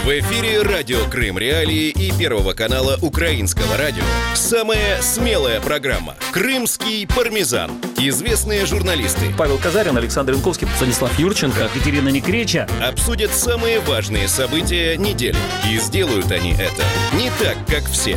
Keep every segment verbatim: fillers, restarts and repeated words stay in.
В эфире радио Крым Реалии и Первого канала Украинского радио. Самая смелая программа «Крымский пармезан». Известные журналисты Павел Казарин, Александр Янковский, Станислав Юрченко, Екатерина Некреча обсудят самые важные события недели. И сделают они это не так, как все.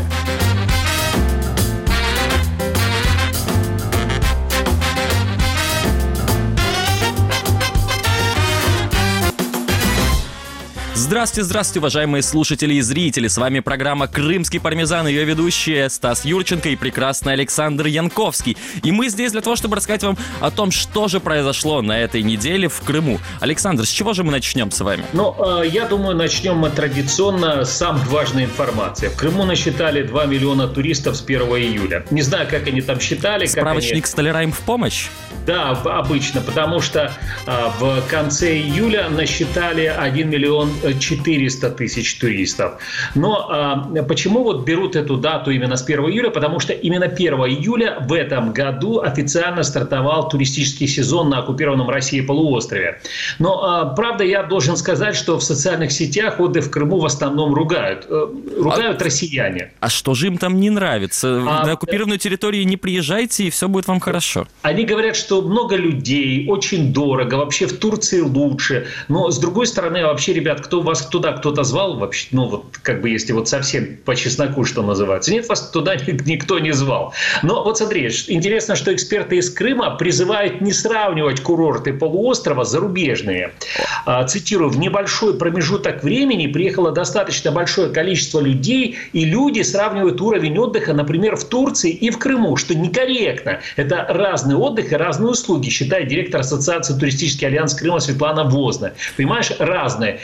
Здравствуйте, здравствуйте, уважаемые слушатели и зрители. С вами программа «Крымский пармезан», ее ведущие Стас Юрченко и прекрасный Александр Янковский. И мы здесь для того, чтобы рассказать вам о том, что же произошло на этой неделе в Крыму. Александр, с чего же мы начнем с вами? Ну, я думаю, начнем мы традиционно с самой важной информации. В Крыму насчитали два миллиона туристов с первого июля. Не знаю, как они там считали. Справочник как они... столяра им в помощь? Да, обычно, потому что а, в конце июля насчитали один миллион четыреста тысяч туристов. Но а, почему вот берут эту дату именно с первого июля? Потому что именно первого июля в этом году официально стартовал туристический сезон на оккупированном Россией полуострове. Но, а, правда, я должен сказать, что в социальных сетях отдых в Крыму в основном ругают. Ругают а, россияне. А что же им там не нравится? А, на оккупированную территорию не приезжайте, и все будет вам хорошо. Они говорят, что много людей, очень дорого, вообще в Турции лучше. Но, с другой стороны, вообще, ребят, кто вас туда кто-то звал вообще, ну, вот, как бы, если вот совсем по чесноку, что называется. Нет, вас туда никто не звал. Но вот смотри, интересно, что эксперты из Крыма призывают не сравнивать курорты полуострова с зарубежными. Цитирую, в небольшой промежуток времени приехало достаточно большое количество людей, и люди сравнивают уровень отдыха, например, в Турции и в Крыму, что некорректно. Это разный отдых и разные услуги, считает директор Ассоциации «Туристический альянс Крыма» Светлана Возна. Понимаешь, разные.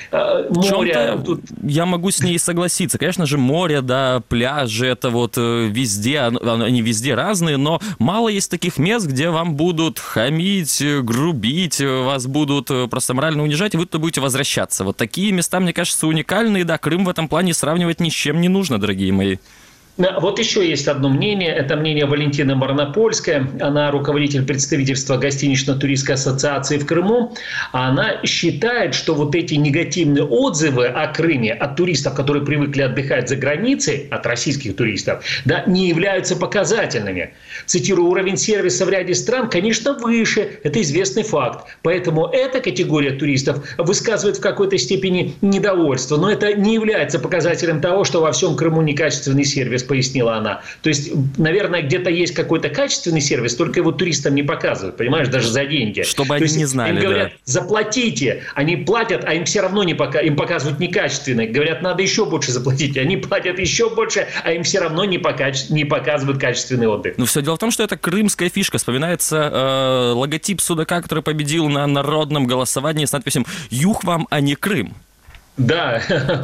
Море, тут... Я могу с ней согласиться. Конечно же, море, да, пляжи, это вот везде, они везде разные, но мало есть таких мест, где вам будут хамить, грубить, вас будут просто морально унижать, и вы туда будете возвращаться. Вот такие места, мне кажется, уникальные, да, Крым в этом плане сравнивать ни с чем не нужно, дорогие мои. Вот еще есть одно мнение. Это мнение Валентины Марнопольской. Она руководитель представительства Гостинично-туристской ассоциации в Крыму. Она считает, что вот эти негативные отзывы о Крыме от туристов, которые привыкли отдыхать за границей, от российских туристов, да, не являются показательными. Цитирую, уровень сервиса в ряде стран, конечно, выше. Это известный факт. Поэтому эта категория туристов высказывает в какой-то степени недовольство. Но это не является показателем того, что во всем Крыму некачественный сервис, пояснила она. То есть, наверное, где-то есть какой-то качественный сервис, только его туристам не показывают, понимаешь, даже за деньги. Чтобы То они есть, не знали, им говорят, да. Заплатите. Они платят, а им все равно не пока... им показывают некачественные. Говорят, надо еще больше заплатить. Они платят еще больше, а им все равно не, пока... не показывают качественный отдых. Ну, все дело в том, что это крымская фишка. Вспоминается э, логотип судака, который победил на народном голосовании с надписью «Юг вам, а не Крым». Да,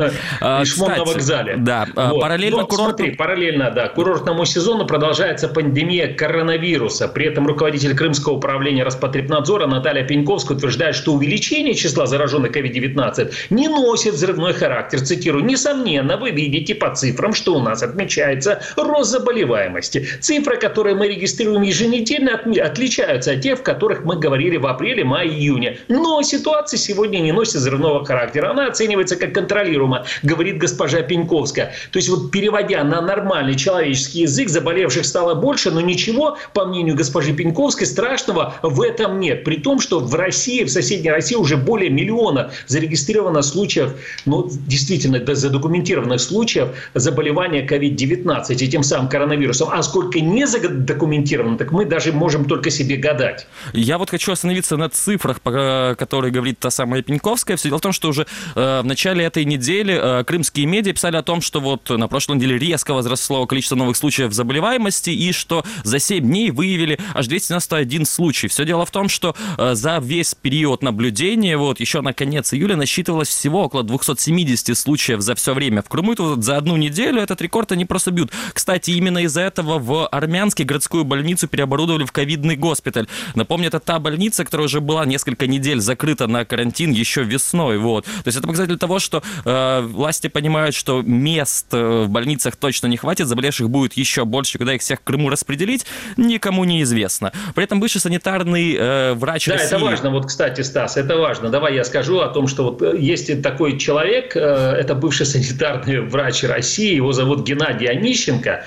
и шмон на вокзале. Да, вот. Параллельно Но, курорту... смотри, параллельно, да, курортному сезону продолжается пандемия коронавируса. При этом руководитель Крымского управления Роспотребнадзора Наталья Пеньковская утверждает, что увеличение числа зараженных ковид девятнадцать не носит взрывной характер. Цитирую, несомненно, вы видите по цифрам, что у нас отмечается рост заболеваемости. Цифры, которые мы регистрируем еженедельно, отличаются от тех, в которых мы говорили в апреле, мае, июне. Но ситуация сегодня не носит взрывного характера. Она оценивается как контролируемо, говорит госпожа Пеньковская. То есть, вот переводя на нормальный человеческий язык, заболевших стало больше, но ничего, по мнению госпожи Пеньковской, страшного в этом нет. При том, что в России, в соседней России уже более миллиона зарегистрировано случаев, ну, действительно, задокументированных случаев заболевания ковид девятнадцать и тем самым коронавирусом. А сколько не задокументировано, так мы даже можем только себе гадать. Я вот хочу остановиться на цифрах, по которой говорит та самая Пеньковская. Все дело в том, что уже э, в начале этой недели э, крымские медиа писали о том, что вот на прошлой неделе резко возросло количество новых случаев заболеваемости и что за семь дней выявили аж двести девяносто один случай. Все дело в том, что э, за весь период наблюдения, вот еще на конец июля насчитывалось всего около двести семьдесят случаев за все время в Крыму. И вот за одну неделю этот рекорд они просто бьют. Кстати, именно из-за этого в Армянске городскую больницу переоборудовали в ковидный госпиталь. Напомню, это та больница, которая уже была несколько недель закрыта на карантин еще весной. Вот. То есть это показатель того, что э, власти понимают, что мест в больницах точно не хватит, заболевших будет еще больше, когда их всех в Крыму распределить, никому не известно. При этом бывший санитарный э, врач да, России... Да, это важно. Вот, кстати, Стас, это важно. Давай я скажу о том, что вот есть такой человек, э, это бывший санитарный врач России, его зовут Геннадий Онищенко.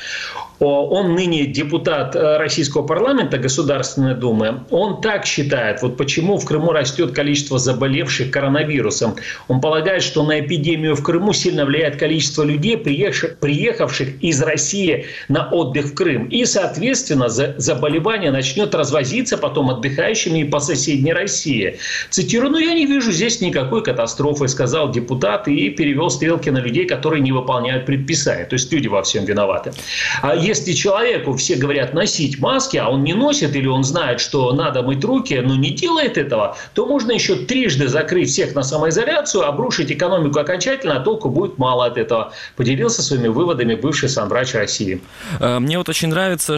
Он ныне депутат Российского парламента, Государственной Думы. Он так считает, вот почему в Крыму растет количество заболевших коронавирусом. Он полагает, что на эпидемию в Крыму сильно влияет количество людей, приехавших из России на отдых в Крым. И, соответственно, заболевание начнет развозиться потом отдыхающими по соседней России. Цитирую: «Ну, я не вижу здесь никакой катастрофы», сказал депутат и перевел стрелки на людей, которые не выполняют предписания. То есть люди во всем виноваты. Если человеку все говорят носить маски, а он не носит, или он знает, что надо мыть руки, но не делает этого, то можно еще трижды закрыть всех на самоизоляцию, обрушить экономику окончательно, а толку будет мало от этого. Поделился своими выводами бывший санврач России. Мне вот очень нравится,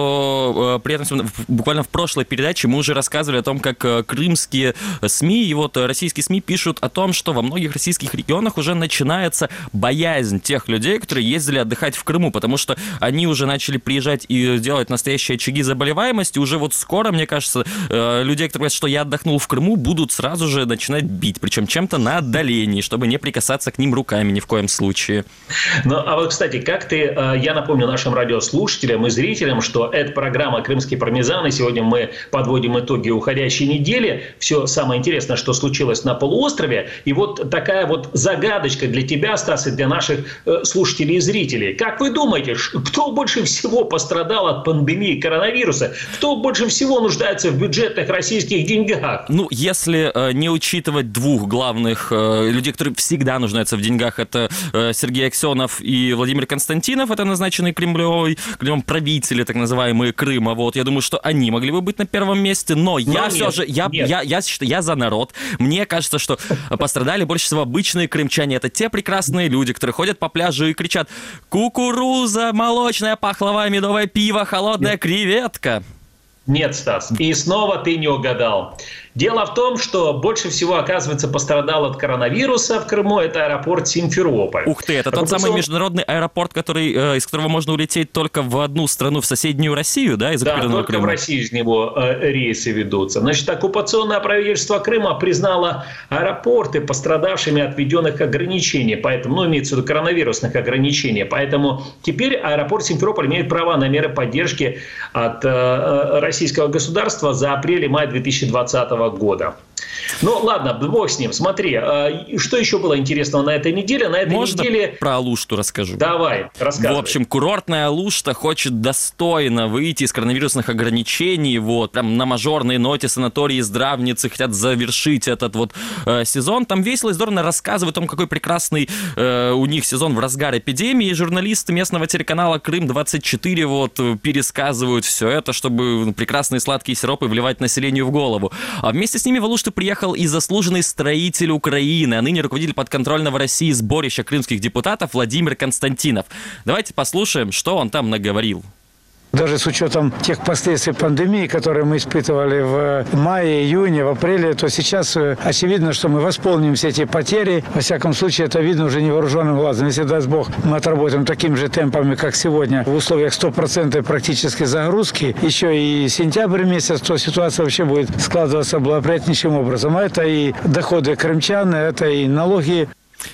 что при этом буквально в прошлой передаче мы уже рассказывали о том, как крымские СМИ и вот российские СМИ пишут о том, что во многих российских регионах уже начинается боязнь тех людей, которые ездили отдыхать в Крыму, потому что они уже начали приезжать и делать настоящие очаги заболеваемости. Уже вот скоро, мне кажется, людей, которые говорят, что я отдохнул в Крыму, будут сразу же начинать бить, причем чем-то на отдалении, чтобы не прикасаться к ним руками ни в коем случае. Ну, а вот, кстати, как ты, я напомню нашим радиослушателям и зрителям, что это программа «Крымский пармезан», и сегодня мы подводим итоги уходящей недели. Все самое интересное, что случилось на полуострове. И вот такая вот загадочка для тебя, Стас, и для наших слушателей и зрителей. Как вы думаете, кто больше всего пострадал от пандемии коронавируса? Кто больше всего нуждается в бюджетных российских деньгах? Ну, если э, не учитывать двух главных э, людей, которые всегда нуждаются в деньгах, это э, Сергей Аксенов и Владимир Константинов, это назначенные Кремлем, Кремлем правители, так называемые, Крыма. Вот, я думаю, что они могли бы быть на первом месте, но, но я нет, все же, я, я, я, я, я за народ. Мне кажется, что пострадали больше всего обычные крымчане. Это те прекрасные люди, которые ходят по пляжу и кричат: «Кукуруза молочная, пахлава, медовое пиво, холодная Нет. креветка». Нет, Стас, и снова ты не угадал. Дело в том, что больше всего, оказывается, пострадал от коронавируса в Крыму это аэропорт Симферополь. Ух ты, это тот самый международный аэропорт, который, э, из которого можно улететь только в одну страну, в соседнюю Россию, да? Из да, только Крыма. В России из него э, рейсы ведутся. Значит, оккупационное правительство Крыма признало аэропорты пострадавшими от введенных ограничений, поэтому, ну, имеется в виду коронавирусных ограничений. Поэтому теперь аэропорт Симферополь имеет право на меры поддержки от э, российского государства за апрель-май две тысячи двадцатого года. Ну, ладно, бог с ним. Смотри, что еще было интересного на этой неделе? На этой Можно неделе... про Алушту расскажу? Давай, рассказывай. В общем, курортная Алушта хочет достойно выйти из коронавирусных ограничений. Вот, прям на мажорной ноте санатории и здравницы хотят завершить этот вот э, сезон. Там весело и здорово рассказывают о том, какой прекрасный э, у них сезон в разгар эпидемии. Журналисты местного телеканала Крым двадцать четыре вот пересказывают все это, чтобы прекрасные сладкие сиропы вливать населению в голову. А вместе с ними в Алушту приехал и заслуженный строитель Украины, а ныне руководитель подконтрольного России сборища крымских депутатов Владимир Константинов. Давайте послушаем, что он там наговорил. Даже с учетом тех последствий пандемии, которые мы испытывали в мае, июне, в апреле, то сейчас очевидно, что мы восполним все эти потери. Во всяком случае, это видно уже невооруженным глазом. Если, даст Бог, мы отработаем такими же темпами, как сегодня, в условиях стопроцентной практической загрузки, еще и сентябрь месяц, то ситуация вообще будет складываться благоприятнейшим образом. А это и доходы крымчан, это и налоги.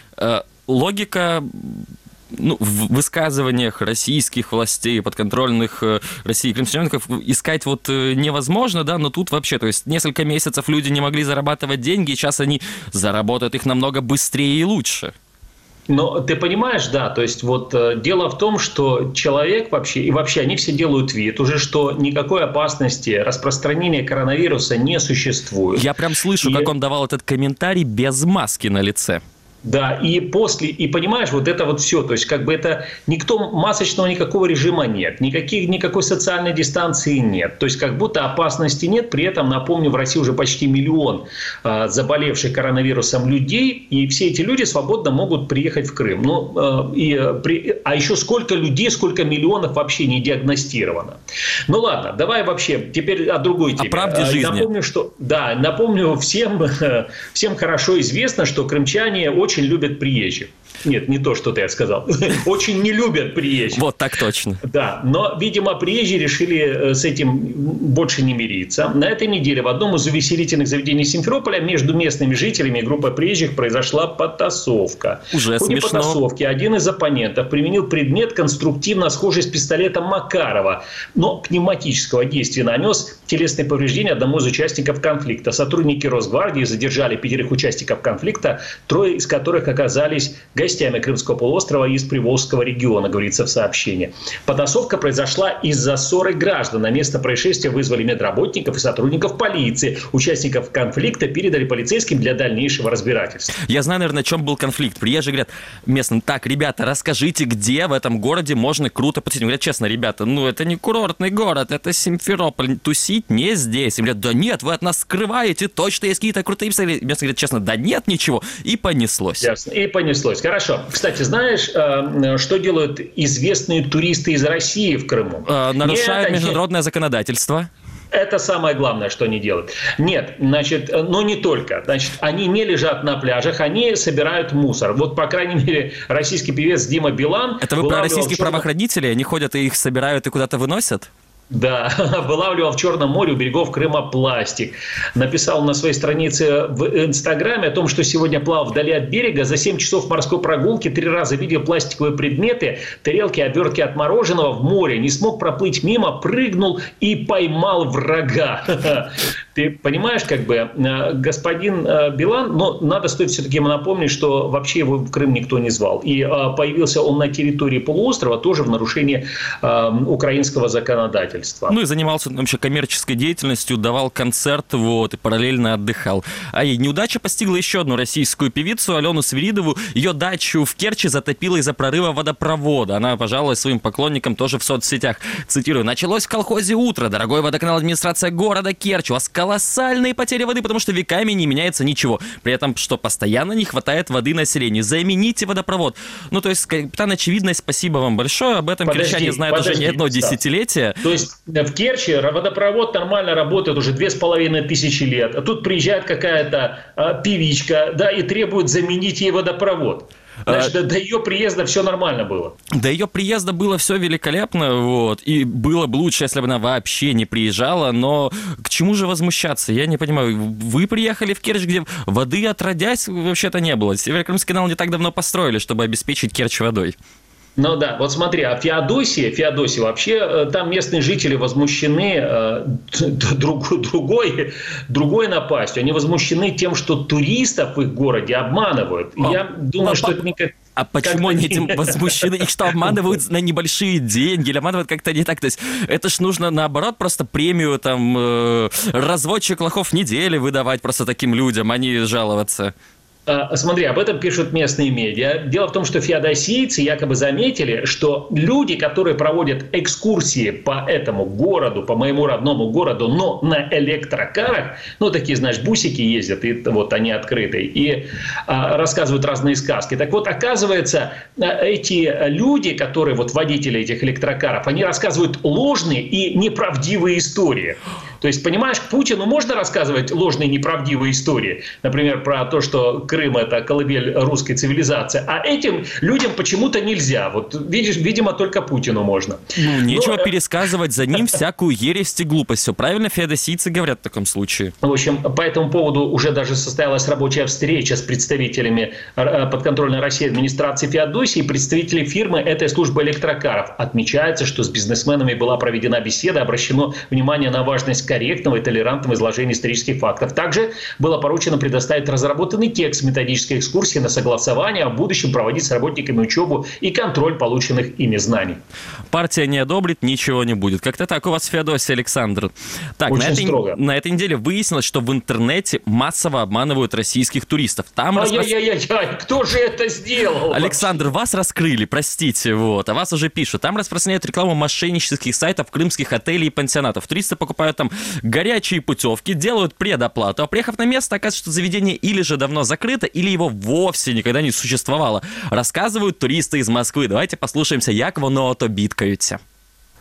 Логика... Ну, в высказываниях российских властей, подконтрольных э, России крымчанников искать вот э, невозможно, да, но тут вообще, то есть несколько месяцев люди не могли зарабатывать деньги, и сейчас они заработают их намного быстрее и лучше. Но ты понимаешь, да, то есть вот э, дело в том, что человек вообще, и вообще они все делают вид уже, что никакой опасности распространения коронавируса не существует. Я прям слышу, и... как он давал этот комментарий без маски на лице. Да, и после, и понимаешь, вот это вот все, то есть как бы это никто, масочного никакого режима нет, никаких, никакой социальной дистанции нет, то есть как будто опасности нет, при этом, напомню, в России уже почти миллион э, заболевших коронавирусом людей, и все эти люди свободно могут приехать в Крым. Ну, э, и, при, а еще сколько людей, сколько миллионов вообще не диагностировано. Ну ладно, давай вообще теперь о другой теме. О правде жизни. Напомню, что, да, напомню, всем, всем хорошо известно, что крымчане очень очень любят приезжих. Нет, не то, что ты сказал. Очень не любят приезжих. Вот так точно. Да, но, видимо, приезжие решили с этим больше не мириться. На этой неделе в одном из увеселительных заведений Симферополя между местными жителями и группой приезжих произошла потасовка. Уже в ходе смешно. потасовки один из оппонентов применил предмет, конструктивно схожий с пистолетом Макарова, но пневматического действия, нанес телесные повреждения одному из участников конфликта. Сотрудники Росгвардии задержали пятерых участников конфликта, трое из которых оказались гостями Крымского полуострова из Приволжского региона, говорится в сообщении. Потасовка произошла из-за ссоры граждан. На место происшествия вызвали медработников и сотрудников полиции. Участников конфликта передали полицейским для дальнейшего разбирательства. Я знаю, наверное, о чем был конфликт. Приезжие говорят местным: так, ребята, расскажите, где в этом городе можно круто потусить. Говорят, честно, ребята, ну это не курортный город, это Симферополь. Тусить не здесь. Им говорят: да нет, вы от нас скрываете, точно есть какие-то крутые писатели. Местные говорят, честно, да нет, ничего. И понеслось. Ясно. И понеслось. Хорошо. Кстати, знаешь, что делают известные туристы из России в Крыму? Нарушают Нет, международное законодательство. Это самое главное, что они делают. Нет, значит, но не только. Значит, они не лежат на пляжах, они собирают мусор. Вот, по крайней мере, российский певец Дима Билан... Это вы про российских черном... правоохранителей? Они ходят и их собирают и куда-то выносят? Да, вылавливал в Черном море у берегов Крыма пластик. Написал на своей странице в Инстаграме о том, что сегодня плавал вдали от берега. За семь часов морской прогулки три раза видел пластиковые предметы, тарелки, обертки от мороженого в море. Не смог проплыть мимо, прыгнул и поймал врага. Ты понимаешь, как бы, господин Билан, но надо стоит все-таки ему напомнить, что вообще его в Крым никто не звал. И появился он на территории полуострова тоже в нарушении украинского законодательства. Ну и занимался вообще коммерческой деятельностью, давал концерт, вот, и параллельно отдыхал. А и неудача постигла еще одну российскую певицу, Алену Свиридову. Ее дачу в Керчи затопило из-за прорыва водопровода. Она пожаловалась своим поклонникам тоже в соцсетях. Цитирую: «Началось в колхозе утро. Дорогой водоканал, администрация города Керчь. У вас колоссальные потери воды, потому что веками не меняется ничего. При этом, что постоянно не хватает воды населению. Замените водопровод». Ну, то есть, капитан Очевидность, спасибо вам большое. Об этом подожди, керчане знают подожди, уже не одно да. десятилетие. То есть в Керчи водопровод нормально работает уже две с половиной тысячи лет. А тут приезжает какая-то а, певичка, да, и требует заменить ей водопровод. Значит, а... до ее приезда все нормально было. До ее приезда было все великолепно, вот, и было бы лучше, если бы она вообще не приезжала, но к чему же возмущаться? Я не понимаю. Вы приехали в Керчь, где воды отродясь вообще-то не было. Северокрымский канал не так давно построили, чтобы обеспечить Керчь водой. Ну да, вот смотри, а Феодосия, Феодосия вообще, там местные жители возмущены э, друг, другой, другой напастью. Они возмущены тем, что туристов в их городе обманывают. А, Я думаю, а, что это никак... А почему они этим возмущены? Их что, обманывают на небольшие деньги? Или обманывают как-то не так? То есть это ж нужно, наоборот, просто премию, там, э, разводчик лохов недели выдавать просто таким людям, а не жаловаться. Смотри, об этом пишут местные медиа. Дело в том, что феодосийцы якобы заметили, что люди, которые проводят экскурсии по этому городу, по моему родному городу, но на электрокарах, ну, такие, знаешь, бусики ездят, и вот они открытые, и а, рассказывают разные сказки. Так вот, оказывается, эти люди, которые вот водители этих электрокаров, они рассказывают ложные и неправдивые истории. То есть, понимаешь, Путину можно рассказывать ложные неправдивые истории, например, про то, что Крым – это колыбель русской цивилизации, а этим людям почему-то нельзя. Вот, видишь, видимо, только Путину можно. Ну, нечего Но... пересказывать за ним всякую ересь и глупость. Все правильно феодосийцы говорят в таком случае. В общем, по этому поводу уже даже состоялась рабочая встреча с представителями подконтрольной России администрации Феодосии и представителей фирмы этой службы электрокаров. Отмечается, что с бизнесменами была проведена беседа, обращено внимание на важность корректного и толерантного изложения исторических фактов. Также было поручено предоставить разработанный текст методической экскурсии на согласование, а в будущем проводить с работниками учебу и контроль полученных ими знаний. Партия не одобрит, ничего не будет. Как-то так у вас в Феодосии, Александр. Так, Очень на этой, строго. На этой неделе выяснилось, что в интернете массово обманывают российских туристов. Там Ай-яй-яй-яй, распро... кто же это сделал? Александр, вообще? Вас раскрыли, простите, вот, а вас уже пишут. Там распространяют рекламу мошеннических сайтов крымских отелей и пансионатов. Туристы покупают там горячие путевки, делают предоплату, а приехав на место, оказывается, что заведение или же давно закрыто, или его вовсе никогда не существовало. Рассказывают туристы из Москвы. Давайте послушаемся, як воно то бідкаються.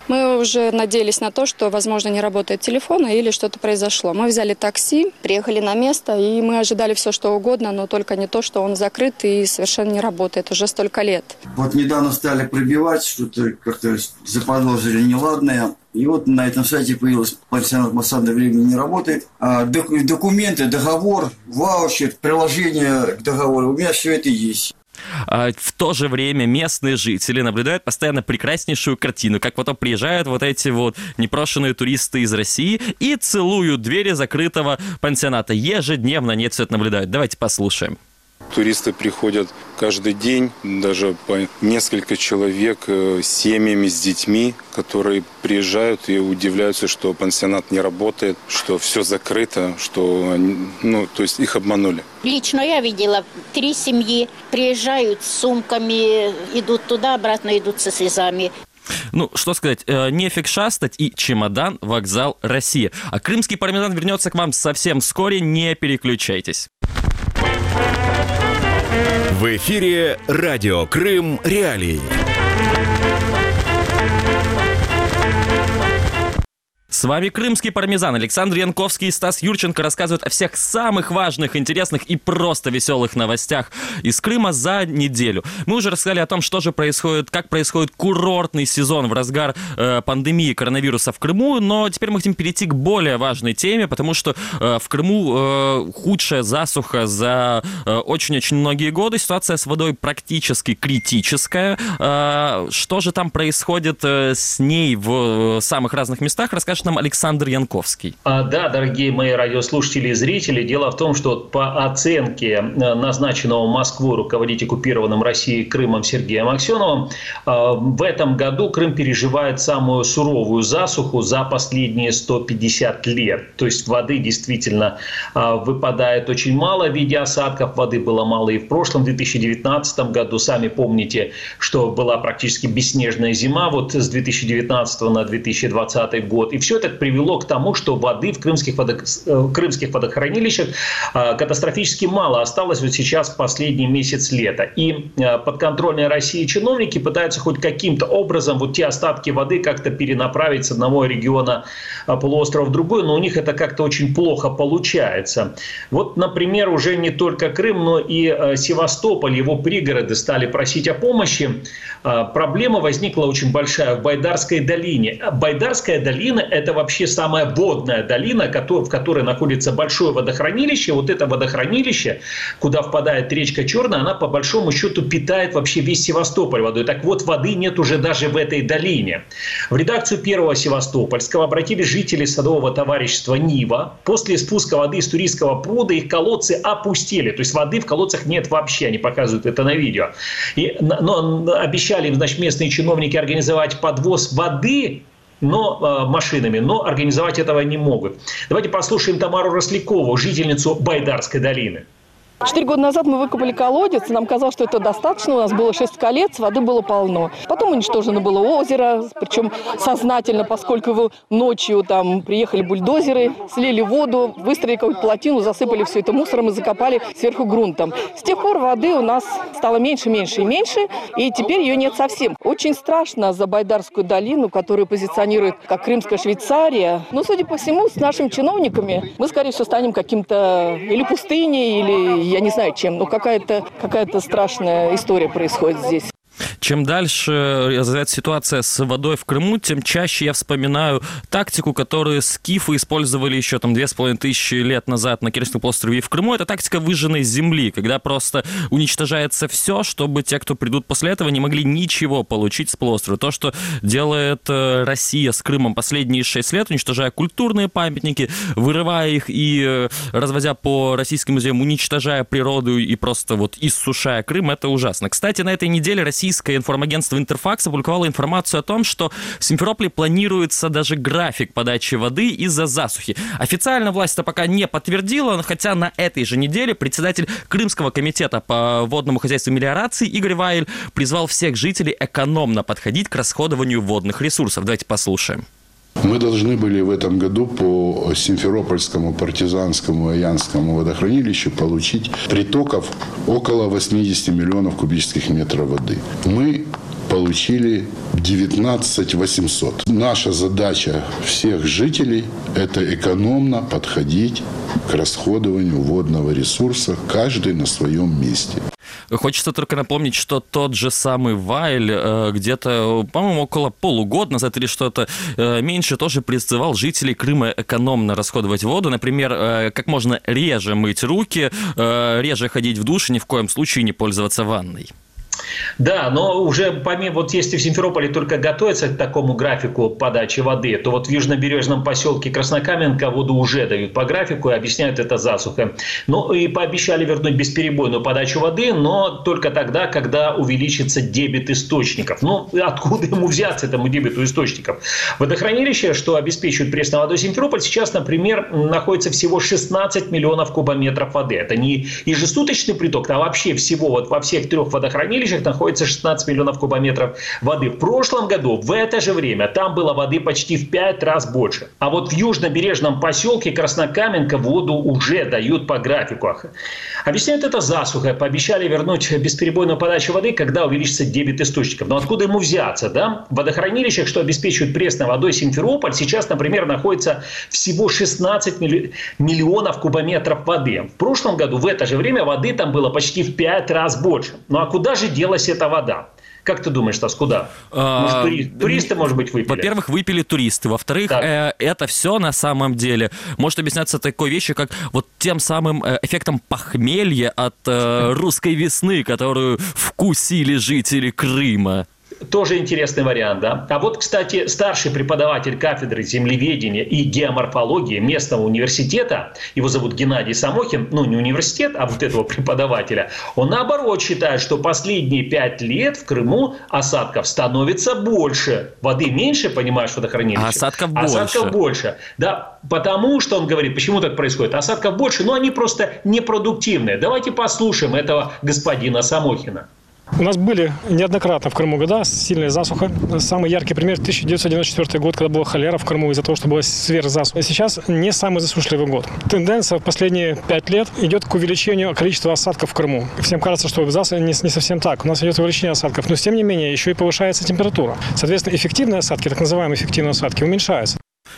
Мы уже надеялись на то, что, возможно, не работает телефон или что-то произошло. Мы взяли такси, приехали на место, и мы ожидали все, что угодно, но только не то, что он закрыт и совершенно не работает уже столько лет. Вот недавно стали пробивать, что-то как-то заподозрили неладное. И вот на этом сайте появилось пансионат «Массадное время» не работает. А документы, договор, ваучер, приложение к договору, у меня все это есть. В то же время местные жители наблюдают постоянно прекраснейшую картину, как потом приезжают вот эти вот непрошенные туристы из России и целуют двери закрытого пансионата. Ежедневно они это наблюдают. Давайте послушаем. Туристы приходят каждый день, даже по несколько человек с семьями, с детьми, которые приезжают и удивляются, что пансионат не работает, что все закрыто, что, ну, то есть их обманули. Лично я видела, три семьи приезжают с сумками, идут туда, обратно идут со слезами. Ну, что сказать, э, нефиг шастать и чемодан, вокзал, Россия. А крымский пармезан вернется к вам совсем вскоре, не переключайтесь. В эфире «Радио Крым. Реалии». С вами крымский пармезан. Александр Янковский и Стас Юрченко рассказывают о всех самых важных, интересных и просто веселых новостях из Крыма за неделю. Мы уже рассказали о том, что же происходит, как происходит курортный сезон в разгар э, пандемии коронавируса в Крыму, но теперь мы хотим перейти к более важной теме, потому что э, в Крыму э, худшая засуха за э, очень-очень многие годы. Ситуация с водой практически критическая. Э, что же там происходит э, с ней в э, самых разных местах, расскажет нам Александр Янковский. А, да, дорогие мои радиослушатели и зрители, дело в том, что по оценке назначенного Москвой руководить оккупированным Россией Крымом Сергеем Аксеновым, в этом году Крым переживает самую суровую засуху за последние сто пятьдесят лет. То есть воды действительно выпадает очень мало в виде осадков. Воды было мало и в прошлом, две тысячи девятнадцатом году. Сами помните, что была практически бесснежная зима вот с две тысячи девятнадцатого на две тысячи двадцатый год. И все это привело к тому, что воды в крымских, водо... крымских водохранилищах катастрофически мало осталось вот сейчас в последний месяц лета. И подконтрольные России чиновники пытаются хоть каким-то образом вот те остатки воды как-то перенаправить с одного региона полуострова в другой, но у них это как-то очень плохо получается. Вот, например, уже не только Крым, но и Севастополь, его пригороды стали просить о помощи. Проблема возникла очень большая в Байдарской долине. Байдарская долина – это вообще самая водная долина, в которой находится большое водохранилище. Вот это водохранилище, куда впадает речка Черная, она по большому счету питает вообще весь Севастополь водой. Так вот, воды нет уже даже в этой долине. В редакцию Первого Севастопольского обратились жители садового товарищества «Нива». После спуска воды из туристского пруда их колодцы опустели. То есть воды в колодцах нет вообще, они показывают это на видео. И, но обещали им, значит, местные чиновники организовать подвоз воды, но э, машинами, но организовать этого не могут. Давайте послушаем Тамару Рослякову, жительницу Байдарской долины. Четыре года назад мы выкопали колодец, и нам казалось, что это достаточно. У нас было шесть колец, воды было полно. Потом уничтожено было озеро, причем сознательно, поскольку ночью там приехали бульдозеры, слили воду, выстроили какую-то плотину, засыпали все это мусором и закопали сверху грунтом. С тех пор воды у нас стало меньше, меньше и меньше, и теперь ее нет совсем. Очень страшно за Байдарскую долину, которую позиционируют как Крымская Швейцария. Но, судя по всему, с нашими чиновниками мы, скорее всего, станем каким-то или пустыней, или я не знаю чем, но какая-то какая-то страшная история происходит здесь. Чем дальше развивается ситуация с водой в Крыму, тем чаще я вспоминаю тактику, которую скифы использовали еще там две с половиной тысячи лет назад на Керченском полуострове и в Крыму. Это тактика выжженной земли, когда просто уничтожается все, чтобы те, кто придут после этого, не могли ничего получить с полуострова. То, что делает Россия с Крымом последние шесть лет, уничтожая культурные памятники, вырывая их и развозя по российским музеям, уничтожая природу и просто вот иссушая Крым, это ужасно. Кстати, на этой неделе Россия Российское информагентство «Интерфакс» опубликовало информацию о том, что в Симферополе планируется даже график подачи воды из-за засухи. Официально власть это пока не подтвердила, хотя на этой же неделе председатель Крымского комитета по водному хозяйству и мелиорации Игорь Ваиль призвал всех жителей экономно подходить к расходованию водных ресурсов. Давайте послушаем. Мы должны были в этом году по Симферопольскому, Партизанскому и Янскому водохранилищу получить притоков около восемьдесят миллионов кубических метров воды. Мы получили девятнадцать тысяч восемьсот. Наша задача всех жителей – это экономно подходить к расходованию водного ресурса, каждый на своем месте. Хочется только напомнить, что тот же самый Вайль э, где-то, по-моему, около полугода назад или что-то э, меньше тоже призывал жителей Крыма экономно расходовать воду. Например, э, как можно реже мыть руки, э, реже ходить в душ и ни в коем случае не пользоваться ванной. Да, но уже помимо, вот если в Симферополе только готовятся к такому графику подачи воды, то вот в южнобережном поселке Краснокаменка воду уже дают по графику и объясняют это засухой. Ну и пообещали вернуть бесперебойную подачу воды, но только тогда, когда увеличится дебит источников. Ну, откуда ему взяться, этому дебиту источников? Водохранилище, что обеспечивает пресной водой Симферополь, сейчас, например, находится всего шестнадцать миллионов кубометров воды. Это не ежесуточный приток, а вообще всего вот во всех трех водохранилищах находится шестнадцать миллионов кубометров воды. В прошлом году в это же время там было воды почти в пять раз больше. А вот в южнобережном поселке Краснокаменка воду уже дают по графику. Объясняют это засухой. Пообещали вернуть бесперебойную подачу воды, когда увеличится дебит источников. Но откуда ему взяться? Да? В водохранилищах, что обеспечивают пресной водой Симферополь, сейчас, например, находится всего шестнадцать миллионов кубометров воды. В прошлом году в это же время воды там было почти в пять раз больше. Ну а куда же делась эта вода? Как ты думаешь, Стас, куда? Может, А, тури... туристы, может быть, выпили? Во-первых, выпили туристы. Во-вторых, э, это все на самом деле может объясняться такой вещью, как вот тем самым э, эффектом похмелья от э, русской весны, которую вкусили жители Крыма. Тоже интересный вариант, да? А вот, кстати, старший преподаватель кафедры землеведения и геоморфологии местного университета, его зовут Геннадий Самохин, ну не университет, а вот этого преподавателя, он наоборот считает, что последние пять лет в Крыму осадков становится больше. Воды меньше, понимаешь, водохранилище? А осадков больше. Осадков больше, да. Потому что, он говорит, почему так происходит? Осадков больше, но они просто непродуктивные. Давайте послушаем этого господина Самохина. У нас были неоднократно в Крыму года сильная засуха. Самый яркий пример – тысяча девятьсот девяносто четвёртый год, когда была холера в Крыму из-за того, что была сверхзасуха. Сейчас не самый засушливый год. Тенденция в последние пять лет идет к увеличению количества осадков в Крыму. Всем кажется, что засуха не, не совсем так. У нас идет увеличение осадков, но тем не менее еще и повышается температура. Соответственно, эффективные осадки, так называемые эффективные осадки, уменьшаются.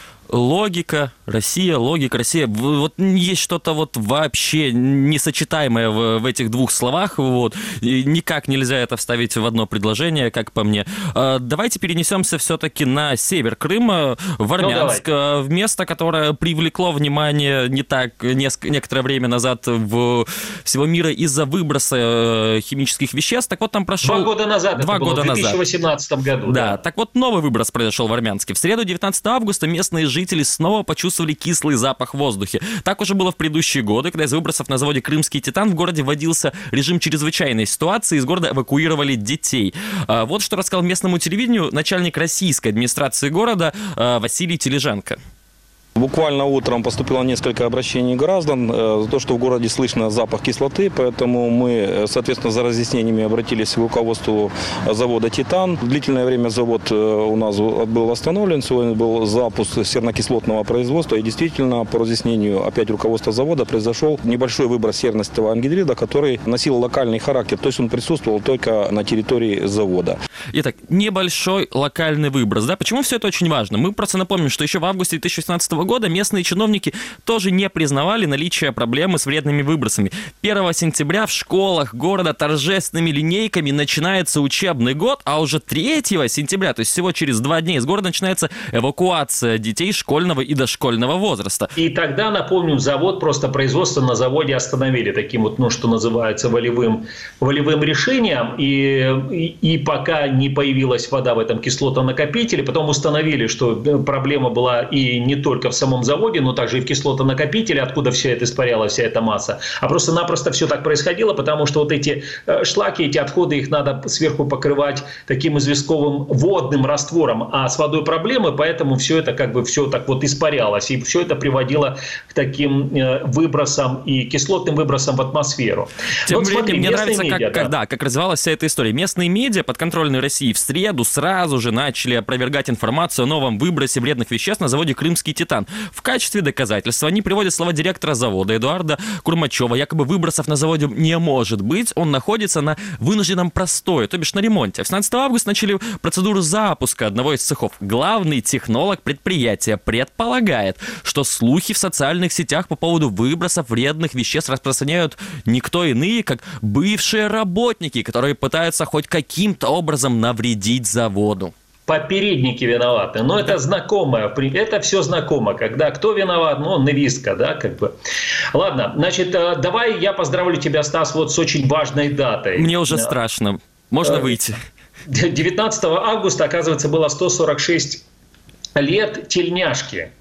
Логика, Россия, логика, Россия. Вот есть что-то вот вообще несочетаемое в, в этих двух словах. Вот. И никак нельзя это вставить в одно предложение, как по мне. Давайте перенесемся все-таки на север Крыма, в Армянск, ну, в место, которое привлекло внимание не так несколько, некоторое время назад в всего мира из-за выброса химических веществ. Так вот, там прошел... Два года назад Два это года было, в две тысячи восемнадцатом назад. году. Да. Да, так вот новый выброс произошел в Армянске. В среду, девятнадцатого августа, местные жители Жители снова почувствовали кислый запах в воздухе. Так уже было в предыдущие годы, когда из выбросов на заводе «Крымский Титан» в городе вводился режим чрезвычайной ситуации, из города эвакуировали детей. Вот что рассказал местному телевидению начальник российской администрации города Василий Тележенко. Буквально утром поступило несколько обращений граждан за то, что в городе слышно запах кислоты, поэтому мы, соответственно, за разъяснениями обратились к руководству завода «Титан». Длительное время завод у нас был остановлен, сегодня был запуск сернокислотного производства, и действительно, по разъяснению опять руководства завода, произошел небольшой выброс серностого ангидрида, который носил локальный характер, то есть он присутствовал только на территории завода. Итак, небольшой локальный выброс. Да? Почему все это очень важно? Мы просто напомним, что еще в августе две тысячи шестнадцатого года местные чиновники тоже не признавали наличие проблемы с вредными выбросами. первого сентября в школах города торжественными линейками начинается учебный год, а уже третьего сентября, то есть всего через два дня, из города начинается эвакуация детей школьного и дошкольного возраста. И тогда, напомню, завод, просто производство на заводе остановили таким вот, ну, что называется, волевым, волевым решением. И, и, и пока не появилась вода в этом кислотонакопителе, потом установили, что проблема была и не только в самом заводе, но также и в кислотонакопителе, откуда все это испарялась, вся эта масса. А просто-напросто все так происходило, потому что вот эти шлаки, эти отходы, их надо сверху покрывать таким известковым водным раствором, а с водой проблемы, поэтому все это как бы все так вот испарялось, и все это приводило к таким выбросам и кислотным выбросам в атмосферу. Тем вот временем, смотри, мне нравится, медиа, как, да. как, да, как развивалась вся эта история. Местные медиа, подконтрольные России, в среду сразу же начали опровергать информацию о новом выбросе вредных веществ на заводе «Крымский Титан». «Пармезан». В качестве доказательства они приводят слова директора завода Эдуарда Курмачева. Якобы выбросов на заводе не может быть, он находится на вынужденном простое, то бишь на ремонте. восемнадцатого августа начали процедуру запуска одного из цехов. Главный технолог предприятия предполагает, что слухи в социальных сетях по поводу выбросов вредных веществ распространяют никто иные, как бывшие работники, которые пытаются хоть каким-то образом навредить заводу. Попередники виноваты. Но это знакомое. Это все знакомо. Когда кто виноват, ну, навистка, да, как бы. Ладно, значит, давай я поздравлю тебя, Стас, вот с очень важной датой. Мне уже страшно. Можно выйти? девятнадцатого августа, оказывается, было сто сорок шесть лет тельняшки.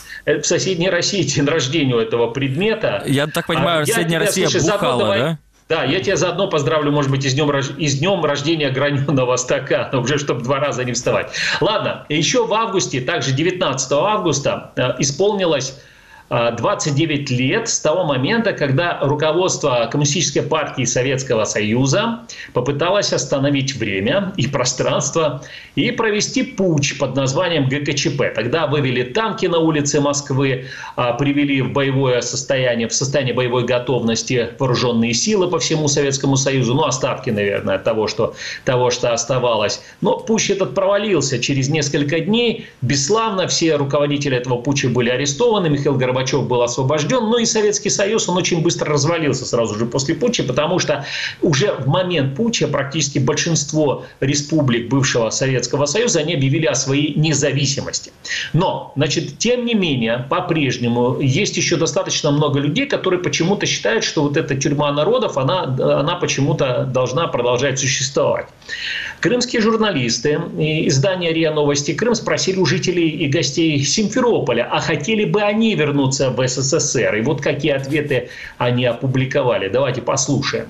В соседней России день рождения у этого предмета. Я так понимаю, а соседняя Россия тебя, слушай, бухала, давай, да? Да, я тебя заодно поздравлю, может быть, и с днем, и с днем рождения граненого стакана, уже чтобы два раза не вставать. Ладно, еще в августе, также девятнадцатого августа, исполнилось двадцать девять лет с того момента, когда руководство Коммунистической партии Советского Союза попыталось остановить время и пространство и провести путч под названием гэ ка че пэ. Тогда вывели танки на улицы Москвы, привели в боевое состояние, в состояние боевой готовности вооруженные силы по всему Советскому Союзу, ну, остатки, наверное, от того, что, того, что оставалось. Но путч этот провалился. Через несколько дней бесславно все руководители этого путча были арестованы, Михаил Горбачев Горбачев был освобожден, но и Советский Союз, он очень быстро развалился сразу же после путча, потому что уже в момент путча практически большинство республик бывшего Советского Союза, они объявили о своей независимости. Но, значит, тем не менее, по-прежнему есть еще достаточно много людей, которые почему-то считают, что вот эта тюрьма народов, она, она почему-то должна продолжать существовать. Крымские журналисты издания РИА Новости Крым спросили у жителей и гостей Симферополя, а хотели бы они вернуться в эс эс эс эр? И вот какие ответы они опубликовали. Давайте послушаем.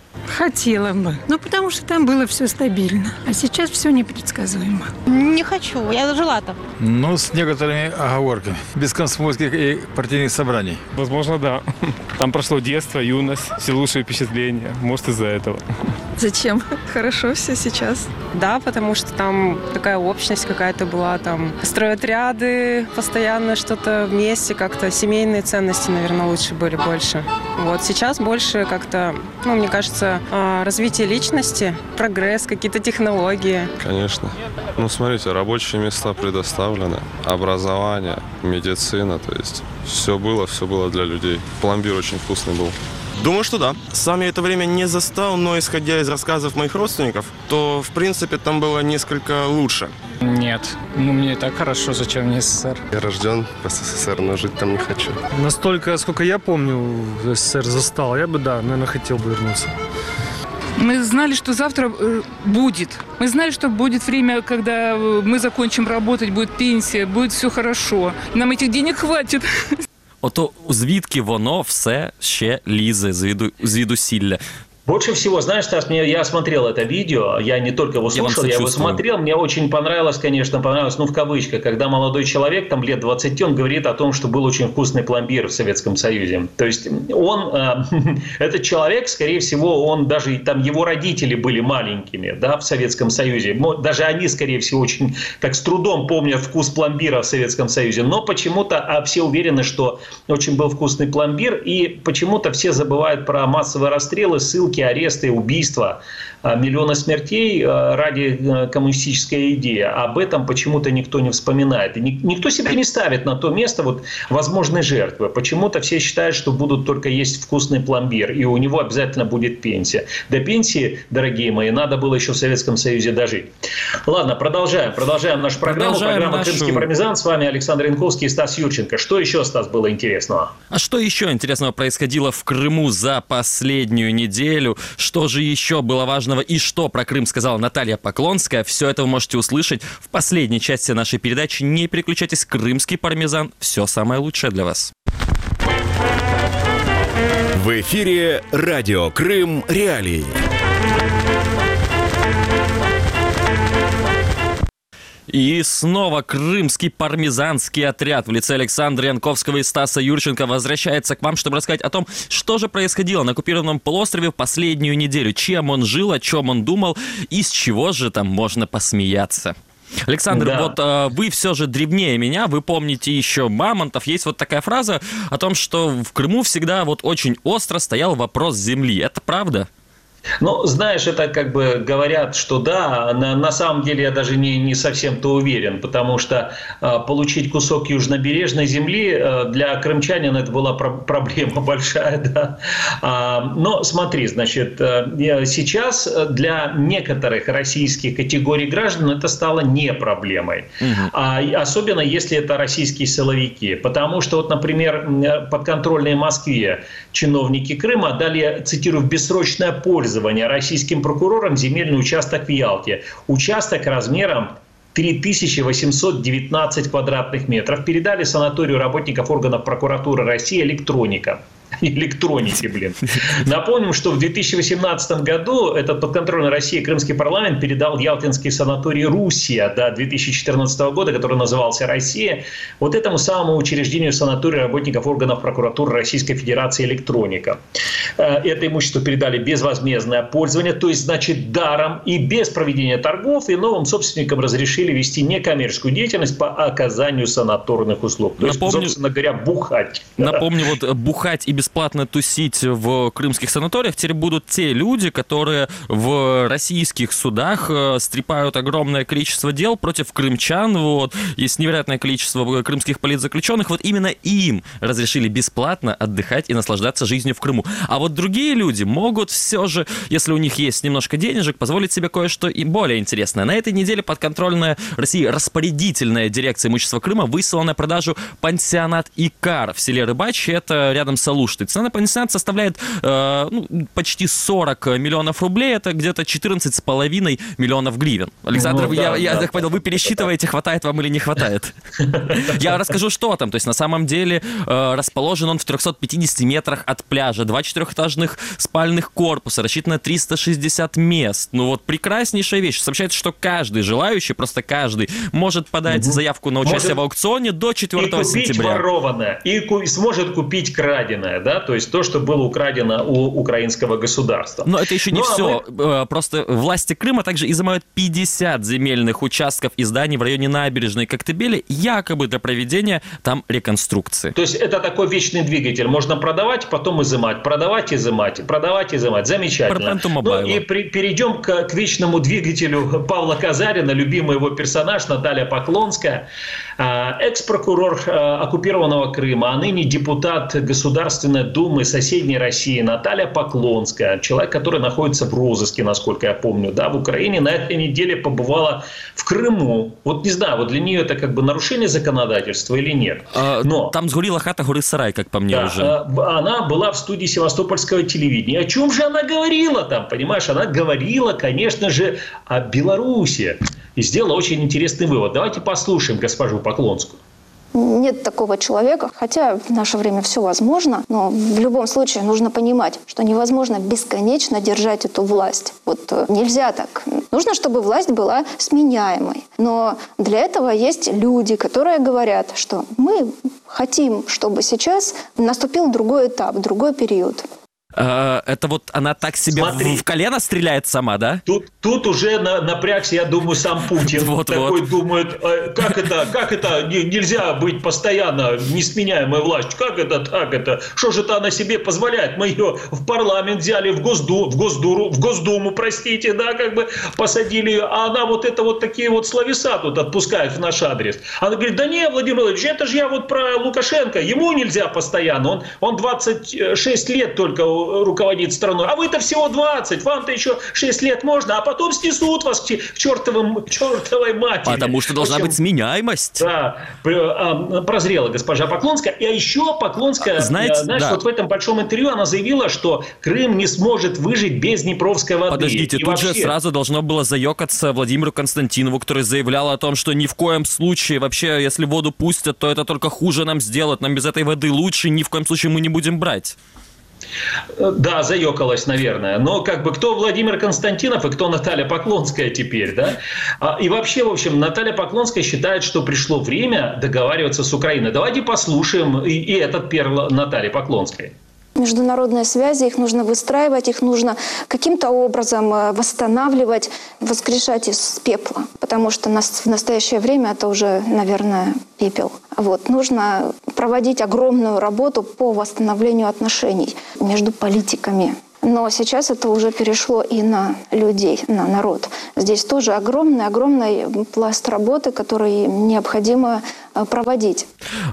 Хотела бы. Ну, потому что там было все стабильно. А сейчас все непредсказуемо. Не хочу. Я жила там. Ну, с некоторыми оговорками. Без комсомольских и партийных собраний. Возможно, да. Там прошло детство, юность, все лучшие впечатления. Может, из-за этого. Зачем? Хорошо все сейчас. Да, потому что там такая общность какая-то была. Там стройотряды, постоянно что-то вместе, как-то семейные ценности, наверное, лучше были больше. Вот сейчас больше как-то, ну, мне кажется, развитие личности, прогресс, какие-то технологии. Конечно. Ну, смотрите, рабочие места предоставлены, образование, медицина, то есть все было, все было для людей. Пломбир очень вкусный был. Думаю, что да. Сам я это время не застал, но исходя из рассказов моих родственников, то, в принципе, там было несколько лучше. Нет. Ну, мне и так хорошо. Зачем мне эс эс эр? Я рожден в эс эс эс эр, но жить там не хочу. Настолько, сколько я помню, эс эс эс эр застал, я бы, да, наверное, хотел бы вернуться. Мы знали, что завтра э, будет. Мы знали, что будет время, когда мы закончим работать, будет пенсия, будет все хорошо. Нам этих денег хватит. Ото звідки воно все ще лізе звідусілля. Больше всего, знаешь, Стас, мне, я смотрел это видео, я не только его слушал, я, я его смотрел, мне очень понравилось, конечно, понравилось, ну, в кавычках, когда молодой человек, там, лет двадцати, он говорит о том, что был очень вкусный пломбир в Советском Союзе. То есть он, э, этот человек, скорее всего, он даже, там, его родители были маленькими, да, в Советском Союзе. Даже они, скорее всего, очень, так, с трудом помнят вкус пломбира в Советском Союзе. Но почему-то а все уверены, что очень был вкусный пломбир, и почему-то все забывают про массовые расстрелы, ссылки, аресты, убийства, миллионы смертей ради коммунистической идеи. Об этом почему-то никто не вспоминает. И никто себя не ставит на то место вот возможной жертвы. Почему-то все считают, что будут только есть вкусный пломбир, и у него обязательно будет пенсия. До пенсии, дорогие мои, надо было еще в Советском Союзе дожить. Ладно, продолжаем. Продолжаем нашу программу. Продолжаем Программа нашу... «Крымский пармезан». С вами Александр Янковский и Стас Юрченко. Что еще, Стас, было интересного? А что еще интересного происходило в Крыму за последнюю неделю? Что же еще было важного и что про Крым сказала Наталья Поклонская, все это вы можете услышать в последней части нашей передачи. Не переключайтесь, «Крымский пармезан». Все самое лучшее для вас. В эфире радио «Крым. Реалии». И снова крымский пармезанский отряд в лице Александра Янковского и Стаса Юрченко возвращается к вам, чтобы рассказать о том, что же происходило на оккупированном полуострове в последнюю неделю, чем он жил, о чем он думал и с чего же там можно посмеяться. Александр, Да. вот э, вы все же древнее меня, вы помните еще Мамонтов. Есть вот такая фраза о том, что в Крыму всегда вот очень остро стоял вопрос земли. Это правда? Ну, знаешь, это как бы говорят, что да, на, на самом деле я даже не, не совсем-то уверен, потому что э, получить кусок южнобережной земли э, для крымчанина это была про- проблема большая, да. А, но смотри, значит, э, сейчас для некоторых российских категорий граждан это стало не проблемой, угу. а, особенно если это российские силовики, потому что, вот, например, подконтрольные Москве чиновники Крыма дали, цитирую, в бессрочное пользование российским прокурорам земельный участок в Ялте. Участок размером три тысячи восемьсот девятнадцать квадратных метров. Передали санаторию работников органов прокуратуры России «Электроника». Электроники, блин. Напомним, что в две тысячи восемнадцатом году этот подконтрольный России крымский парламент передал ялтинский санаторий «Руссия» до две тысячи четырнадцатого года, который назывался «Россия», вот этому самому учреждению санатория работников органов прокуратуры Российской Федерации «Электроника». Это имущество передали безвозмездное пользование, то есть, значит, даром и без проведения торгов, и новым собственникам разрешили вести некоммерческую деятельность по оказанию санаторных услуг. То Напомню, есть, собственно говоря, бухать. Напомню, вот бухать и бесплатно тусить в крымских санаториях теперь будут те люди, которые в российских судах стрипают огромное количество дел против крымчан. Вот. Есть невероятное количество крымских политзаключенных. Вот именно им разрешили бесплатно отдыхать и наслаждаться жизнью в Крыму. А вот другие люди могут все же, если у них есть немножко денежек, позволить себе кое-что и более интересное. На этой неделе подконтрольная России распорядительная дирекция имущества Крыма выставила на продажу пансионат «Икар» в селе Рыбачье. Это рядом с Алуштой. Цена на пансионат составляет э, ну, почти сорок миллионов рублей. Это где-то четырнадцать с половиной миллионов гривен. Александр, ну, да, я, да, я так понял, вы пересчитываете, хватает вам или не хватает. Я расскажу, что там. То есть, на самом деле, расположен он в трехстах пятидесяти метрах от пляжа. Два четырехэтажных спальных корпуса, рассчитано на триста шестьдесят мест. Ну вот, прекраснейшая вещь. Сообщается, что каждый желающий, просто каждый, может подать угу. заявку на участие может в аукционе до четвёртого сентября. И купить ворованное, и ку- сможет купить краденое, да, то есть то, что было украдено у украинского государства. Но это еще не ну, все. А мы... Просто власти Крыма также изымают пятьдесят земельных участков и зданий в районе набережной Коктебеля, якобы для проведения там реконструкции. То есть это такой вечный двигатель. Можно продавать, потом изымать, продавать, изымать, продавать, изымать. Замечательно. Ну и при, перейдем к, к вечному двигателю Павла Казарина, любимый его персонаж Наталья Поклонская, экс-прокурор оккупированного Крыма, а ныне депутат Государственной Думы соседней России Наталья Поклонская, человек, который находится в розыске, насколько я помню, да, в Украине, на этой неделе побывала в Крыму. Вот не знаю, вот для нее это как бы нарушение законодательства или нет. Но там сгорела хата, горы сарай, как по мне да, уже. Она была в студии Севастопольского телевидения. О чем же она говорила там, понимаешь? Она говорила, конечно же, о Беларуси. И сделала очень интересный вывод. Давайте послушаем госпожу Поклонскую. Нет такого человека, хотя в наше время все возможно, но в любом случае нужно понимать, что невозможно бесконечно держать эту власть. Вот нельзя так. Нужно, чтобы власть была сменяемой. Но для этого есть люди, которые говорят, что мы хотим, чтобы сейчас наступил другой этап, другой период. Это вот она так себе Смотри, в колено стреляет сама, да? Тут, тут уже на, напрягся, я думаю, сам Путин. Вот, такой вот. Думает, как это, как это нельзя быть постоянно несменяемой властью? Как это так это? Что же это она себе позволяет? Мы ее в парламент взяли, в Госду, в Госдуру, в Госдуму, простите, да, как бы посадили ее, а она вот это вот такие вот словеса тут отпускает в наш адрес. Она говорит, да не, Владимир Владимирович, это же я вот про Лукашенко, ему нельзя постоянно, он, он двадцать шесть лет только руководит страной, а вы-то всего двадцать, вам-то еще шесть лет можно, а потом снесут вас к чертовым, к чертовой матери. Потому что должна общем, быть сменяемость. Да, прозрела госпожа Поклонская. И еще Поклонская, Знаете, знаешь, да. вот в этом большом интервью она заявила, что Крым не сможет выжить без Днепровской воды. Подождите, и тут вообще... же сразу должно было заёкаться Владимиру Константинову, который заявлял о том, что ни в коем случае, вообще, если воду пустят, то это только хуже нам сделать, нам без этой воды лучше, ни в коем случае мы не будем брать. Да, заёкалась, наверное. Но как бы кто Владимир Константинов и кто Наталья Поклонская теперь, да? И вообще, в общем, Наталья Поклонская считает, что пришло время договариваться с Украиной. Давайте послушаем и, и этот перл Натальи Поклонской. международные связи, их нужно выстраивать, их нужно каким-то образом восстанавливать, воскрешать из пепла, потому что в настоящее время это уже, наверное, пепел. Вот. Нужно проводить огромную работу по восстановлению отношений между политиками. Но сейчас это уже перешло и на людей, на народ. Здесь тоже огромный-огромный пласт работы, который необходимо проводить.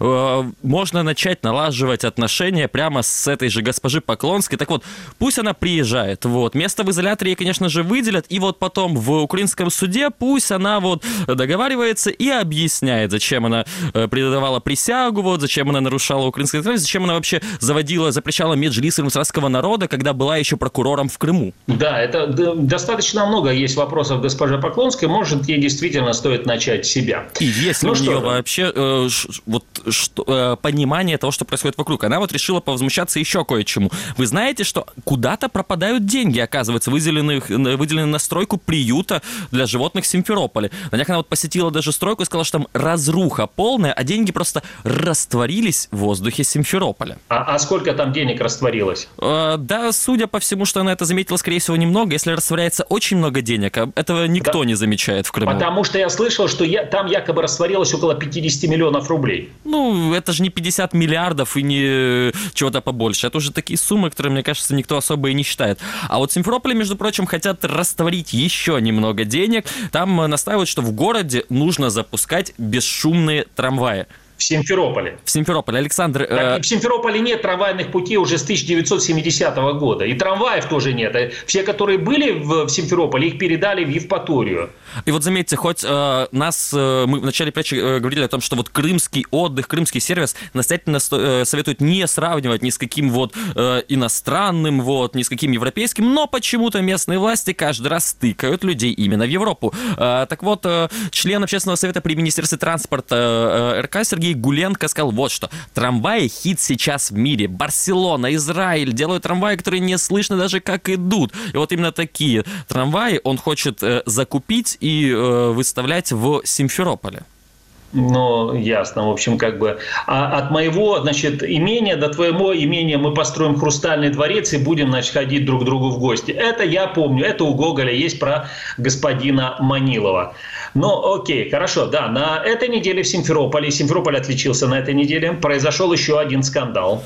Можно начать налаживать отношения прямо с этой же госпожи Поклонской. Так вот, пусть она приезжает. Вот. Место в изоляторе ей, конечно же, выделят. И вот потом в украинском суде пусть она вот договаривается и объясняет, зачем она предавала присягу, вот, зачем она нарушала украинское законодательство, зачем она вообще заводила, запрещала меджлис русского народа, когда была еще прокурором в Крыму. Да, это достаточно много есть вопросов госпоже Поклонской. Может, ей действительно стоит начать с себя. И есть ли ну, у нее вообще э, ш, вот, что, э, понимание того, что происходит вокруг? Она вот решила повозмущаться еще кое-чему. Вы знаете, что куда-то пропадают деньги, оказывается, выделены, выделены на стройку приюта для животных в Симферополе. На днях она вот посетила даже стройку и сказала, что там разруха полная, а деньги просто растворились в воздухе Симферополя. А, а сколько там денег растворилось? Э, да, судя по всему, что она это заметила, скорее всего, немного. Если растворяется очень много денег, этого никто да. не замечает в Крыму. Потому что я слышал, что я, там якобы растворилось около пятьдесят миллионов рублей. Ну, это же не пятьдесят миллиардов и не чего-то побольше. Это уже такие суммы, которые, мне кажется, никто особо и не считает. А вот в Симферополе, между прочим, хотят растворить еще немного денег. Там настаивают, что в городе нужно запускать бесшумные трамваи. В Симферополе. В Симферополе, Александр... Так, э... В Симферополе нет трамвайных путей уже с тысяча девятьсот семидесятого года. И трамваев тоже нет. Все, которые были в, в Симферополе, их передали в Евпаторию. И вот заметьте, хоть э, нас... Э, мы в начале передачи э, говорили о том, что вот крымский отдых, крымский сервис настоятельно э, советуют не сравнивать ни с каким вот э, иностранным, вот, ни с каким европейским, но почему-то местные власти каждый раз стыкают людей именно в Европу. Э, так вот, э, член общественного совета при Министерстве транспорта э, эр ка Сергей Гуленко сказал вот что. Трамваи хит сейчас в мире. Барселона, Израиль делают трамваи, которые не слышно даже как идут. И вот именно такие трамваи он хочет э, закупить и э, выставлять в Симферополе. Ну, ясно, в общем, как бы. А от моего, значит, имения до твоего имения мы построим хрустальный дворец и будем, значит, ходить друг к другу в гости. Это я помню, это у Гоголя есть про господина Манилова. Ну, окей, хорошо, да, на этой неделе в Симферополе, Симферополь отличился на этой неделе, произошел еще один скандал.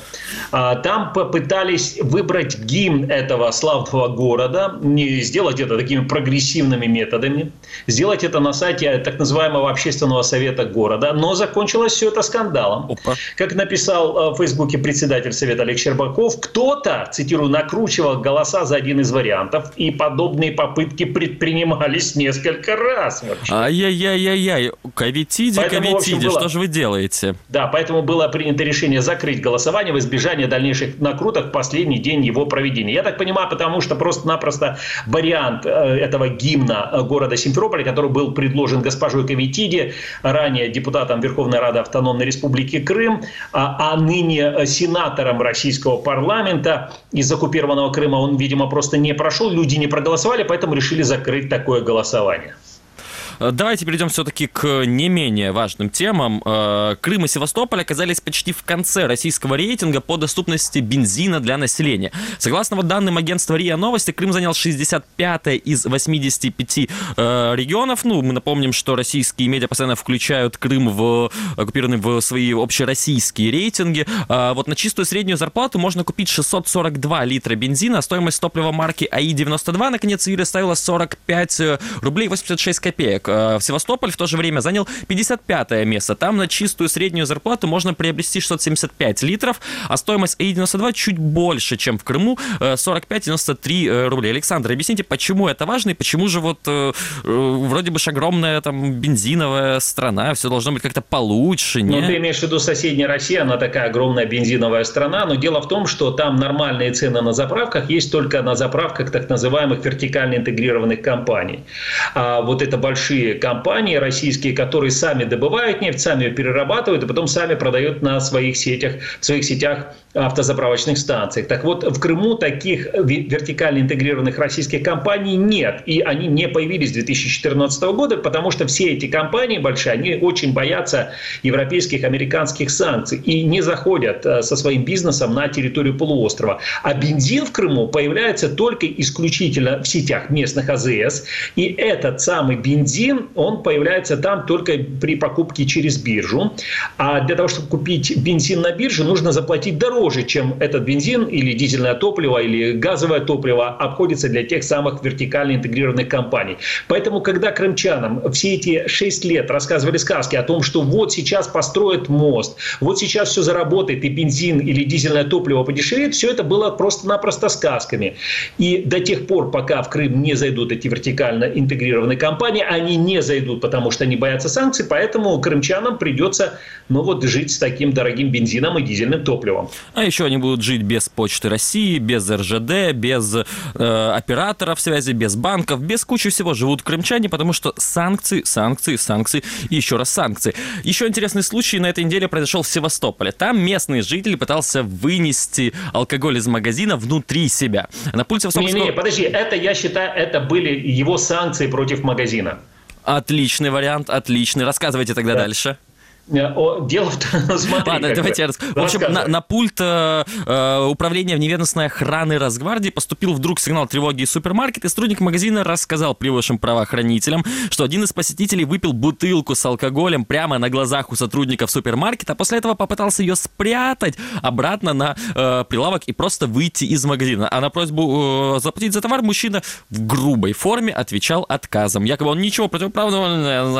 Там попытались выбрать гимн этого славного города, не сделать это такими прогрессивными методами, сделать это на сайте так называемого общественного совета города, но закончилось все это скандалом. Опа. Как написал в Фейсбуке председатель совета Олег Щербаков, кто-то, цитирую, накручивал голоса за один из вариантов, и подобные попытки предпринимались несколько раз. Вообще. Ай-яй-яй-яй-яй, ковитиди, ковитиди, что же вы делаете? Да, поэтому было принято решение закрыть голосование в избежание дальнейших накруток в последний день его проведения. Я так понимаю, потому что просто-напросто вариант этого гимна города Симферополя, который был предложен госпожой Ковитиди, ранее депутатом Верховной Рады Автономной Республики Крым, а, а ныне сенатором российского парламента из оккупированного Крыма, он, видимо, просто не прошел, люди не проголосовали, поэтому решили закрыть такое голосование. Давайте перейдем все-таки к не менее важным темам. Крым и Севастополь оказались почти в конце российского рейтинга по доступности бензина для населения. Согласно вот данным агентства РИА Новости, Крым занял шестьдесят пятое из восьмидесяти пяти э, регионов. Ну, мы напомним, что российские медиа постоянно включают Крым в оккупированный в свои общероссийские рейтинги. А вот на чистую среднюю зарплату можно купить шестьсот сорок два литра бензина. Стоимость топлива марки а и девяносто два на конец июля составила сорок пять рублей восемьдесят шесть копеек. В Севастополь в то же время занял пятьдесят пятое место. Там на чистую среднюю зарплату можно приобрести шестьсот семьдесят пять литров, а стоимость а и девяносто два чуть больше, чем в Крыму, сорок пять девяносто три рублей. Александр, объясните, почему это важно и почему же вот э, вроде бы же огромная там бензиновая страна, все должно быть как-то получше, не? Ну, ты имеешь в виду соседняя Россия, она такая огромная бензиновая страна, но дело в том, что там нормальные цены на заправках есть только на заправках так называемых вертикально интегрированных компаний. А вот это большие большие компании российские, которые сами добывают нефть, сами ее перерабатывают и потом сами продают на своих сетях, в своих сетях автозаправочных станциях. Так вот, в Крыму таких вертикально интегрированных российских компаний нет. И они не появились с две тысячи четырнадцатого года, потому что все эти компании большие, они очень боятся европейских, американских санкций и не заходят со своим бизнесом на территорию полуострова. А бензин в Крыму появляется только исключительно в сетях местных А Зэ Эс. И этот самый бензин, он появляется там только при покупке через биржу. А для того, чтобы купить бензин на бирже, нужно заплатить дороже, чем этот бензин или дизельное топливо, или газовое топливо обходится для тех самых вертикально интегрированных компаний. Поэтому, когда крымчанам все эти шесть лет рассказывали сказки о том, что вот сейчас построят мост, вот сейчас все заработает, и бензин или дизельное топливо подешевеет, все это было просто-напросто сказками. И до тех пор, пока в Крым не зайдут эти вертикально интегрированные компании, они не зайдут, потому что они боятся санкций, поэтому крымчанам придется, ну вот, жить с таким дорогим бензином и дизельным топливом. А еще они будут жить без Почты России, без Эр Жэ Дэ, без э, операторов связи, без банков, без кучи всего живут крымчане, потому что санкции, санкции, санкции и еще раз санкции. Еще интересный случай на этой неделе произошел в Севастополе. Там местный житель пытался вынести алкоголь из магазина внутри себя. На пульсе Севастопольского... Не-не, подожди, это, я считаю, это были его санкции против магазина. Отличный вариант, отличный. Рассказывайте тогда да. дальше. Дело в том, смотри, Ладно, давайте я расскажу. В общем, на, на пульт э, управления вневедомственной охраны Росгвардии поступил вдруг сигнал тревоги из супермаркета, и сотрудник магазина рассказал прибывшим правоохранителям, что один из посетителей выпил бутылку с алкоголем прямо на глазах у сотрудников супермаркета, а после этого попытался ее спрятать обратно на э, прилавок и просто выйти из магазина. А на просьбу э, заплатить за товар мужчина в грубой форме отвечал отказом. Якобы он ничего противоправного не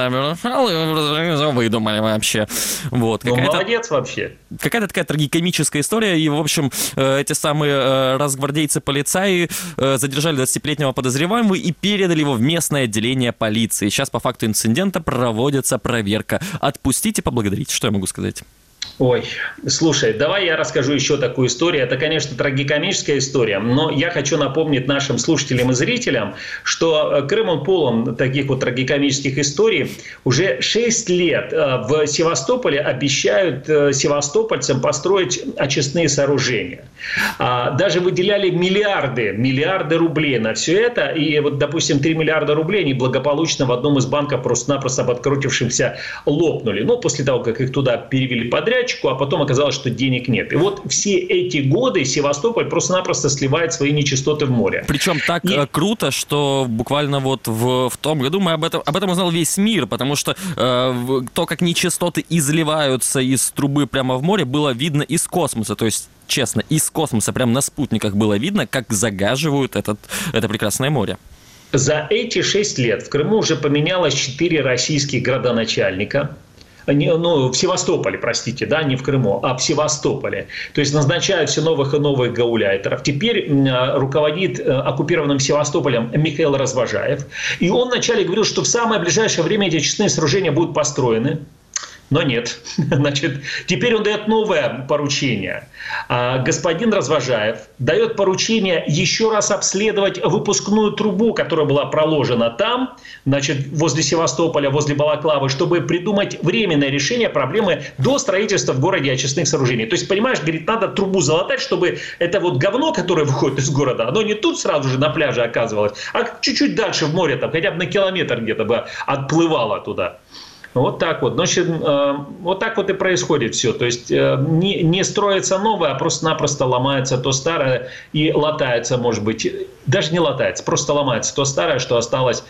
совершал, выдумали вообще. Вот, ну, молодец вообще. Какая-то такая трагикомическая история. И, в общем, эти самые росгвардейцы-полицаи задержали двадцатипятилетнего подозреваемого и передали его в местное отделение полиции. Сейчас по факту инцидента проводится проверка. Отпустить и поблагодарить. Что я могу сказать? Ой, слушай, давай я расскажу еще такую историю. Это, конечно, трагикомическая история, но я хочу напомнить нашим слушателям и зрителям, что Крым, он полон таких вот трагикомических историй. Уже шесть лет в Севастополе обещают севастопольцам построить очистные сооружения. Даже выделяли миллиарды, миллиарды рублей на все это. И вот, допустим, три миллиарда рублей они благополучно в одном из банков просто-напросто подкрутившимся лопнули. Ну, после того, как их туда перевели подрядчику, а потом оказалось, что денег нет. И вот все эти годы Севастополь просто-напросто сливает свои нечистоты в море. Причем так и... круто, что буквально вот в, в том году мы об этом, об этом узнал весь мир, потому что э, то, как нечистоты изливаются из трубы прямо в море, было видно из космоса. То есть, честно, из космоса прямо на спутниках было видно, как загаживают этот, это прекрасное море. За эти шесть лет в Крыму уже поменялось четыре российских градоначальника. Ну, в Севастополе, простите, да, не в Крыму, а в Севастополе. То есть назначают все новых и новых гауляйтеров. Теперь руководит оккупированным Севастополем Михаил Развожаев. И он вначале говорил, что в самое ближайшее время эти очистные сооружения будут построены. Но нет. Значит, теперь он дает новое поручение. Господин Развожаев дает поручение еще раз обследовать выпускную трубу, которая была проложена там, значит, возле Севастополя, возле Балаклавы, чтобы придумать временное решение проблемы до строительства в городе очистных сооружений. То есть, понимаешь, говорит, надо трубу залатать, чтобы это вот говно, которое выходит из города, оно не тут сразу же на пляже оказывалось, а чуть-чуть дальше в море, там, хотя бы на километр где-то бы отплывало туда. Вот так вот. Значит, э, вот так вот и происходит все. То есть э, не, не строится новое, а просто-напросто ломается то старое и латается, может быть, даже не латается, просто ломается то старое, что осталось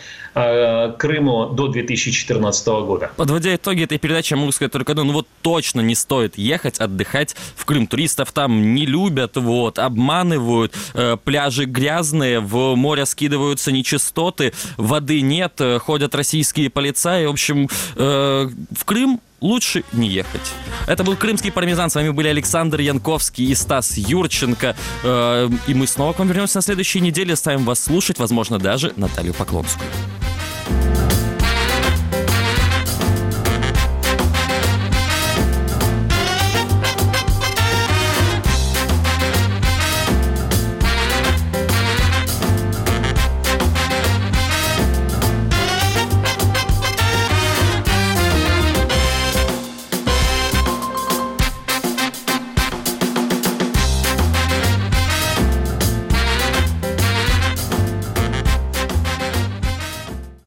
э, Крыму до две тысячи четырнадцатого года. Подводя итоги этой передачи, я могу сказать только одно: ну вот точно не стоит ехать отдыхать в Крым. Туристов там не любят, вот, обманывают, э, пляжи грязные, в море скидываются нечистоты, воды нет, э, ходят российские полицаи. В общем, э, в Крым лучше не ехать. Это был Крымский пармезан. С вами были Александр Янковский и Стас Юрченко. И мы снова к вам вернемся на следующей неделе. Ставим вас слушать, возможно, даже Наталью Поклонскую.